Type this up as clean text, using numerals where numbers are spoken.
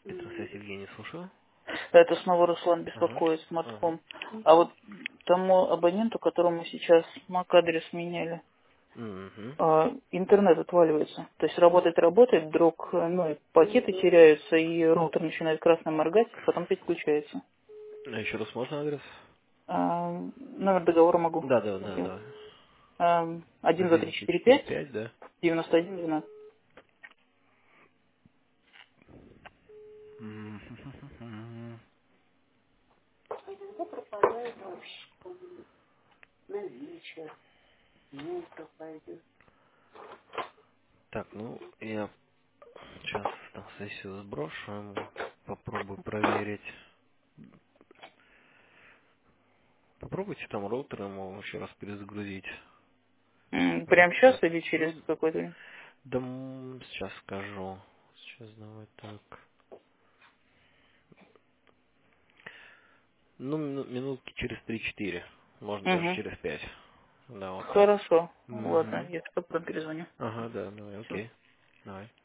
Петросвязь Евгений, слушаю. Это снова Руслан Ага. беспокоит, Ага. смарт-хом. А вот тому абоненту, которому сейчас MAC-адрес меняли, Угу. интернет отваливается. То есть работает, вдруг и пакеты теряются, и роутер начинает красно моргать, потом опять включается. А еще раз можно адрес? Номер договора могу. Да, да, да, да. 1, 2, 3, Один, 4, четыре, 5, пять, да. 91, 12. Мгм. Так, ну, я сейчас там сессию сброшу, попробую проверить. Попробуйте там роутер ему еще раз перезагрузить. Вот Прямо сейчас так. или через Ну, какое-то время? да, сейчас скажу. Сейчас давай так. Ну, минутки через три-четыре. Может, даже Угу. через 5. Да, вот так. Хорошо. Ладно, Угу. я потом перезвоню. Ага, да, давай, Всё. окей. Давай.